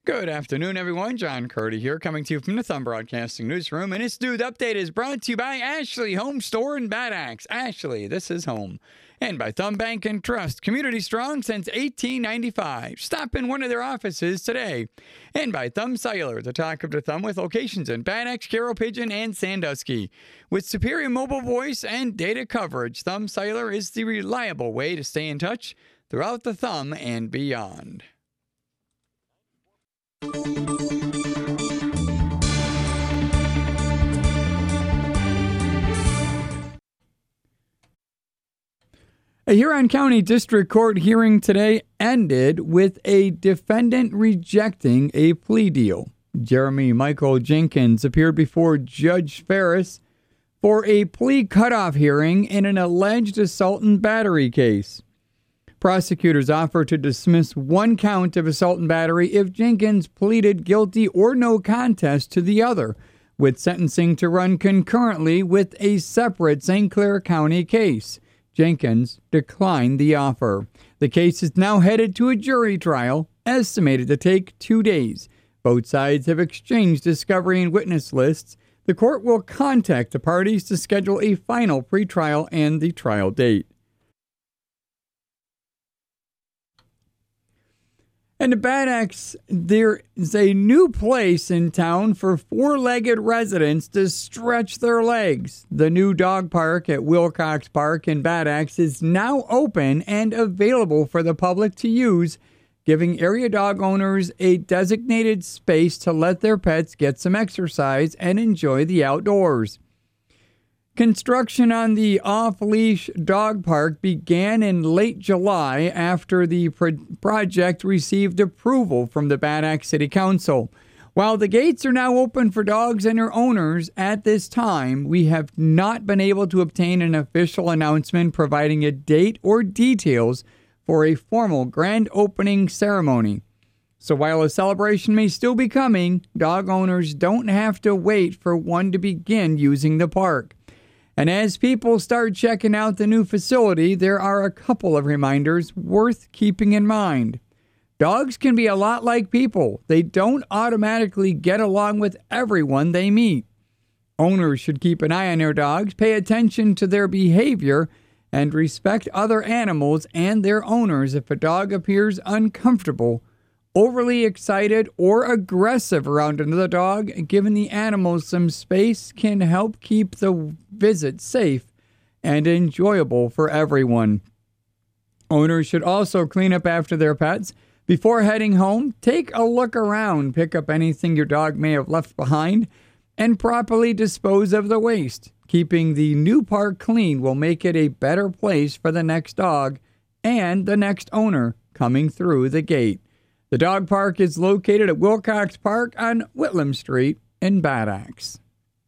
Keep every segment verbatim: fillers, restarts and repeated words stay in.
Good afternoon, everyone. John Curdy here, coming to you from the Thumb Broadcasting Newsroom. And this news update is brought to you by Ashley Home Store in Bad Axe. Ashley, this is home. And by Thumb Bank and Trust, community strong since eighteen ninety-five. Stop in one of their offices today. And by Thumb Cellular, the talk of the thumb, with locations in Bad Axe, Carroll Pigeon, and Sandusky. With superior mobile voice and data coverage, Thumb Cellular is the reliable way to stay in touch throughout the thumb and beyond. A Huron County District Court hearing today ended with a defendant rejecting a plea deal. Jeremy Michael Jenkins appeared before Judge Ferris for a plea cutoff hearing in an alleged assault and battery case. Prosecutors offered to dismiss one count of assault and battery if Jenkins pleaded guilty or no contest to the other, with sentencing to run concurrently with a separate Saint Clair County case. Jenkins declined the offer. The case is now headed to a jury trial, estimated to take two days. Both sides have exchanged discovery and witness lists. The court will contact the parties to schedule a final pretrial and the trial date. And in Bad Axe, there is a new place in town for four-legged residents to stretch their legs. The new dog park at Wilcox Park in Bad Axe is now open and available for the public to use, giving area dog owners a designated space to let their pets get some exercise and enjoy the outdoors. Construction on the off-leash dog park began in late July after the pro- project received approval from the Bad Axe City Council. While the gates are now open for dogs and their owners at this time, we have not been able to obtain an official announcement providing a date or details for a formal grand opening ceremony. So while a celebration may still be coming, dog owners don't have to wait for one to begin using the park. And as people start checking out the new facility, there are a couple of reminders worth keeping in mind. Dogs can be a lot like people. They don't automatically get along with everyone they meet. Owners should keep an eye on their dogs, pay attention to their behavior, and respect other animals and their owners if a dog appears uncomfortable, overly excited, or aggressive around another dog. Giving the animals some space can help keep the visit safe and enjoyable for everyone. Owners should also clean up after their pets. Before heading home, take a look around, pick up anything your dog may have left behind, and properly dispose of the waste. Keeping the new park clean will make it a better place for the next dog and the next owner coming through the gate. The dog park is located at Wilcox Park on Whitlam Street in Bad Axe.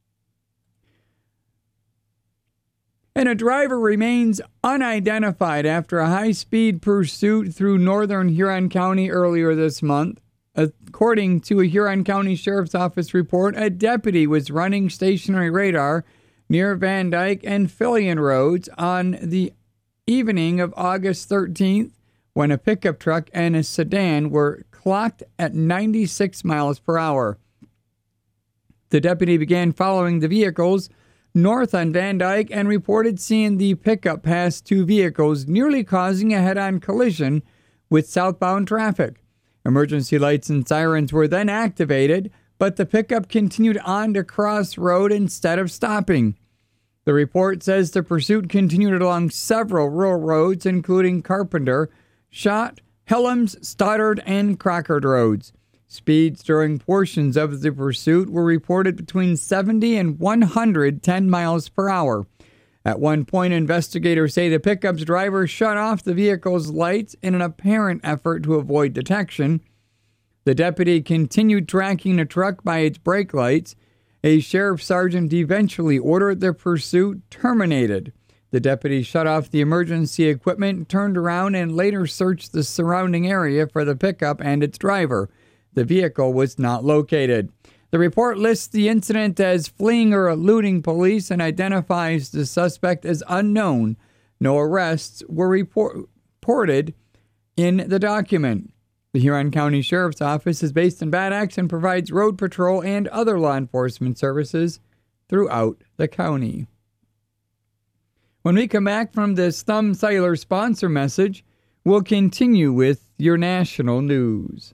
And a driver remains unidentified after a high-speed pursuit through northern Huron County earlier this month. According to a Huron County Sheriff's Office report, a deputy was running stationary radar near Van Dyke and Fillion Roads on the evening of August thirteenth, when a pickup truck and a sedan were clocked at ninety-six miles per hour. The deputy began following the vehicles north on Van Dyke and reported seeing the pickup pass two vehicles, nearly causing a head-on collision with southbound traffic. Emergency lights and sirens were then activated, but the pickup continued on to cross road instead of stopping. The report says the pursuit continued along several rural roads, including Carpenter, Schott, Helms, Stoddard, and Crockard roads. Speeds during portions of the pursuit were reported between seventy and one hundred ten miles per hour. At one point, investigators say the pickup's driver shut off the vehicle's lights in an apparent effort to avoid detection. The deputy continued tracking the truck by its brake lights. A sheriff's sergeant eventually ordered the pursuit terminated. The deputy shut off the emergency equipment, turned around, and later searched the surrounding area for the pickup and its driver. The vehicle was not located. The report lists the incident as fleeing or eluding police and identifies the suspect as unknown. No arrests were report- reported in the document. The Huron County Sheriff's Office is based in Bad Axe and provides road patrol and other law enforcement services throughout the county. When we come back from this Thumb Cellular sponsor message, we'll continue with your national news.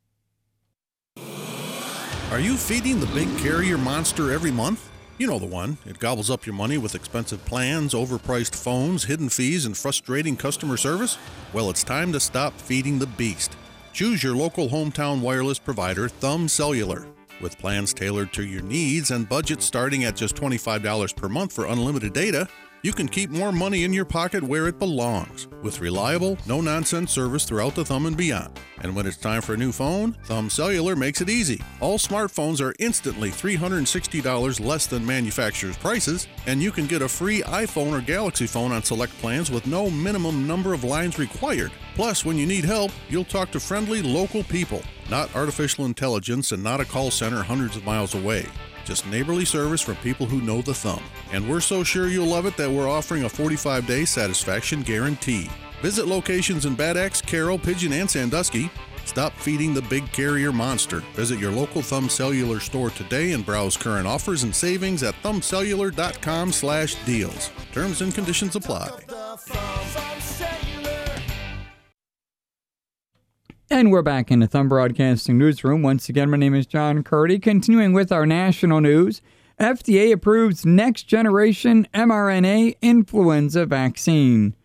Are you feeding the big carrier monster every month? You know the one. It gobbles up your money with expensive plans, overpriced phones, hidden fees, and frustrating customer service? Well, it's time to stop feeding the beast. Choose your local hometown wireless provider, Thumb Cellular. With plans tailored to your needs and budgets starting at just twenty-five dollars per month for unlimited data, you can keep more money in your pocket where it belongs, with reliable, no-nonsense service throughout the Thumb and beyond. And when it's time for a new phone, Thumb Cellular makes it easy. All smartphones are instantly three hundred sixty dollars less than manufacturer's prices, and you can get a free iPhone or Galaxy phone on select plans with no minimum number of lines required. Plus, when you need help, you'll talk to friendly local people, not artificial intelligence and not a call center hundreds of miles away. Just neighborly service from people who know the Thumb. And we're so sure you'll love it that we're offering a forty-five day satisfaction guarantee. Visit locations in Bad Axe, Carroll, Pigeon, and Sandusky. Stop feeding the big carrier monster. Visit your local Thumb Cellular store today and browse current offers and savings at thumbcellular.com slash deals. Terms and conditions apply. And we're back in the Thumb Broadcasting Newsroom. Once again, my name is John Curdy. Continuing with our national news, F D A approves next generation mRNA influenza vaccine.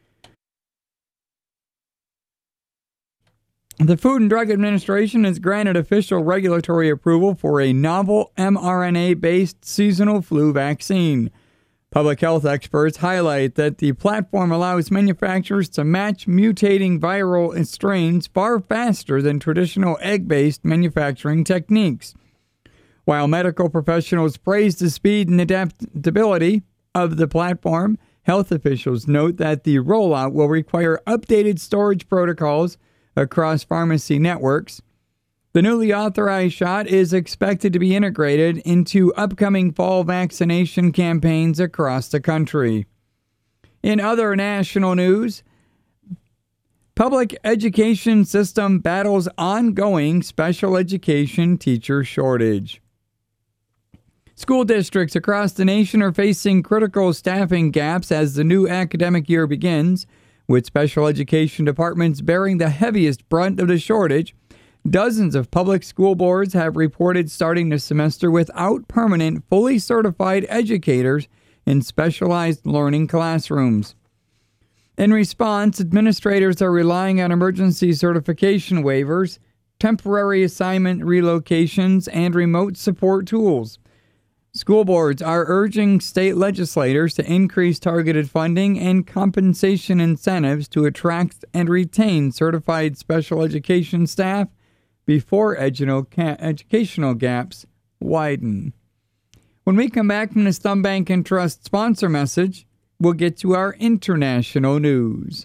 The Food and Drug Administration has granted official regulatory approval for a novel mRNA-based seasonal flu vaccine. Public health experts highlight that the platform allows manufacturers to match mutating viral strains far faster than traditional egg-based manufacturing techniques. While medical professionals praise the speed and adaptability of the platform, health officials note that the rollout will require updated storage protocols across pharmacy networks. The newly authorized shot is expected to be integrated into upcoming fall vaccination campaigns across the country. In other national news, public education system battles ongoing special education teacher shortage. School districts across the nation are facing critical staffing gaps as the new academic year begins, with special education departments bearing the heaviest brunt of the shortage. Dozens of public school boards have reported starting the semester without permanent, fully certified educators in specialized learning classrooms. In response, administrators are relying on emergency certification waivers, temporary assignment relocations, and remote support tools. School boards are urging state legislators to increase targeted funding and compensation incentives to attract and retain certified special education staff before educational gaps widen. When we come back from this Thumb Bank and Trust sponsor message, we'll get to our international news.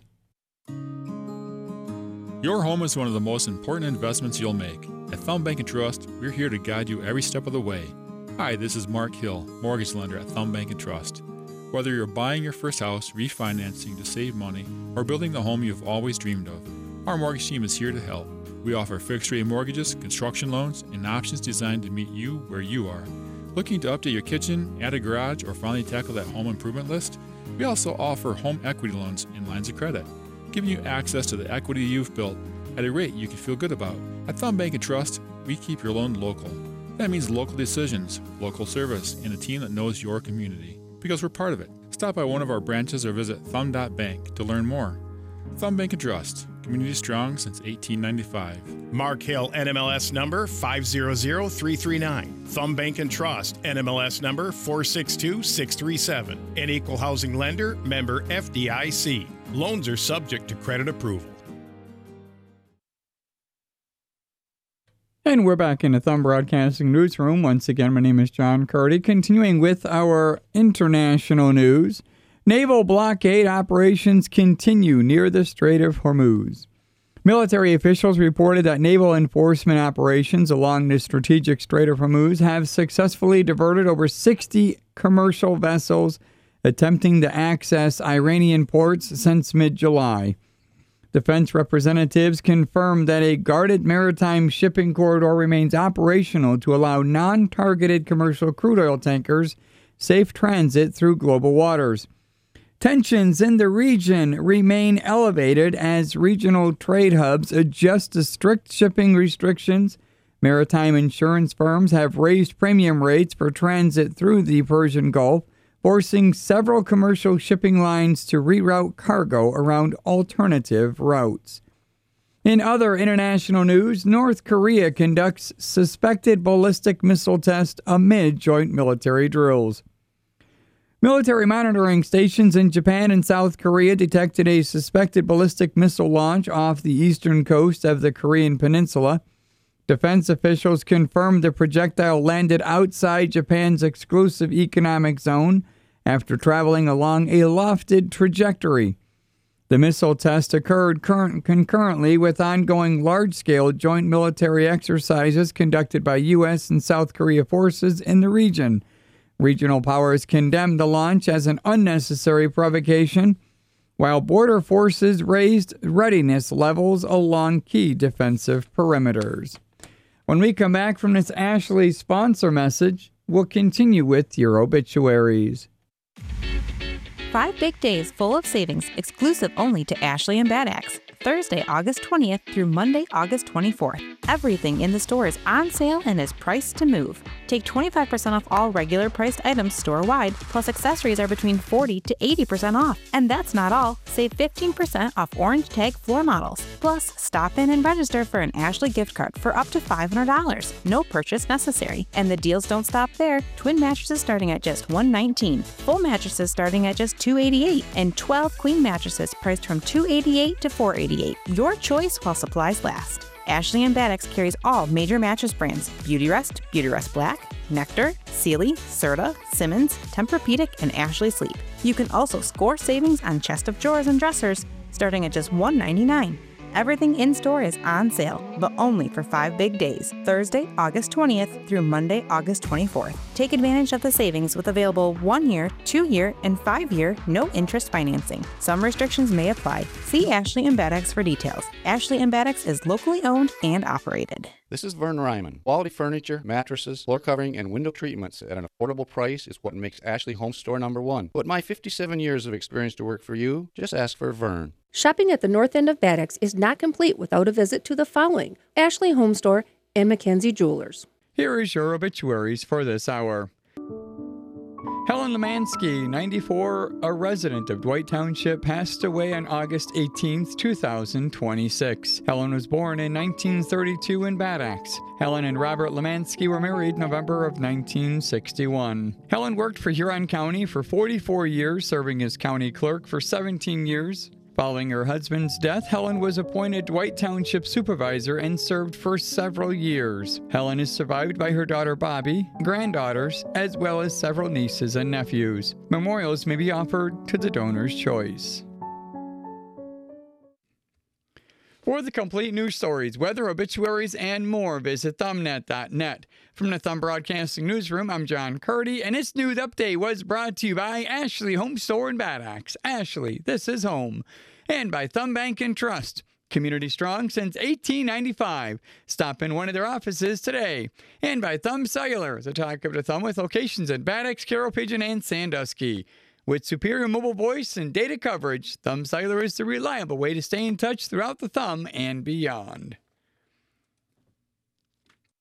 Your home is one of the most important investments you'll make. At Thumb Bank and Trust, we're here to guide you every step of the way. Hi, this is Mark Hill, mortgage lender at Thumb Bank and Trust. Whether you're buying your first house, refinancing to save money, or building the home you've always dreamed of, our mortgage team is here to help. We offer fixed-rate mortgages, construction loans, and options designed to meet you where you are. Looking to update your kitchen, add a garage, or finally tackle that home improvement list? We also offer home equity loans and lines of credit, giving you access to the equity you've built at a rate you can feel good about. At Thumb Bank and Trust, we keep your loan local. That means local decisions, local service, and a team that knows your community, because we're part of it. Stop by one of our branches or visit thumb dot bank to learn more. Thumb Bank and Trust, community strong since eighteen ninety-five. Mark Hill, N M L S number five zero zero three three nine. Thumb Bank and Trust, N M L S number four six two six three seven. An equal housing lender, member F D I C. Loans are subject to credit approval. And we're back in the Thumb Broadcasting Newsroom. Once again, my name is John Curdy. Continuing with our international news, naval blockade operations continue near the Strait of Hormuz. Military officials reported that naval enforcement operations along the strategic Strait of Hormuz have successfully diverted over sixty commercial vessels attempting to access Iranian ports since mid-July. Defense representatives confirmed that a guarded maritime shipping corridor remains operational to allow non-targeted commercial crude oil tankers safe transit through global waters. Tensions in the region remain elevated as regional trade hubs adjust to strict shipping restrictions. Maritime insurance firms have raised premium rates for transit through the Persian Gulf, forcing several commercial shipping lines to reroute cargo around alternative routes. In other international news, North Korea conducts suspected ballistic missile test amid joint military drills. Military monitoring stations in Japan and South Korea detected a suspected ballistic missile launch off the eastern coast of the Korean peninsula. Defense officials confirmed the projectile landed outside Japan's exclusive economic zone after traveling along a lofted trajectory. The missile test occurred current, concurrently with ongoing large-scale joint military exercises conducted by U S and South Korea forces in the region. Regional powers condemned the launch as an unnecessary provocation, while border forces raised readiness levels along key defensive perimeters. When we come back from this Ashley sponsor message, we'll continue with your obituaries. Five big days full of savings, exclusive only to Ashley and Bad Axe. Thursday, August twentieth through Monday, August twenty-fourth. Everything in the store is on sale and is priced to move. Take twenty-five percent off all regular priced items store-wide, plus accessories are between forty to eighty percent off. And that's not all. Save fifteen percent off orange tag floor models. Plus, stop in and register for an Ashley gift card for up to five hundred dollars. No purchase necessary. And the deals don't stop there. Twin mattresses starting at just one hundred nineteen dollars. Full mattresses starting at just two hundred eighty-eight dollars. And twelve queen mattresses priced from two hundred eighty-eight dollars to four hundred eighty-eight dollars. Your choice while supplies last. Ashley and Bad Axe carries all major mattress brands: Beautyrest, Beautyrest Black, Nectar, Sealy, Serta, Simmons, Tempur-Pedic, and Ashley Sleep. You can also score savings on chest of drawers and dressers starting at just one hundred ninety-nine dollars. Everything in store is on sale, but only for five big days, Thursday, August twentieth through Monday, August twenty-fourth. Take advantage of the savings with available one-year, two-year, and five-year no-interest financing. Some restrictions may apply. See Ashley and Bad Axe for details. Ashley and Bad Axe is locally owned and operated. This is Vern Ryman. Quality furniture, mattresses, floor covering, and window treatments at an affordable price is what makes Ashley Home Store number one. Put my fifty-seven years of experience to work for you. Just ask for Vern. Shopping at the north end of Bad Axe is not complete without a visit to the following: Ashley Home Store and Mackenzie Jewelers. Here is your obituaries for this hour. Helen Lemansky, ninety-four, a resident of Dwight Township, passed away on August eighteenth, two thousand twenty-six. Helen was born in nineteen thirty-two in Bad Axe. Helen and Robert Lemansky were married November of nineteen sixty-one. Helen worked for Huron County for forty-four years, serving as county clerk for seventeen years. Following her husband's death, Helen was appointed Dwight Township supervisor and served for several years. Helen is survived by her daughter Bobby, granddaughters, as well as several nieces and nephews. Memorials may be offered to the donor's choice. For the complete news stories, weather, obituaries, and more, visit thumbnet dot net. From the Thumb Broadcasting Newsroom, I'm John Curdy, and this news update was brought to you by Ashley Home Store in Bad Axe. Ashley, this is home. And by Thumb Bank and Trust, community strong since eighteen ninety-five. Stop in one of their offices today. And by Thumb Cellular, the talk of the thumb with locations in Bad Axe, Carroll Pigeon, and Sandusky. With superior mobile voice and data coverage, Thumb Cellular is the reliable way to stay in touch throughout the thumb and beyond.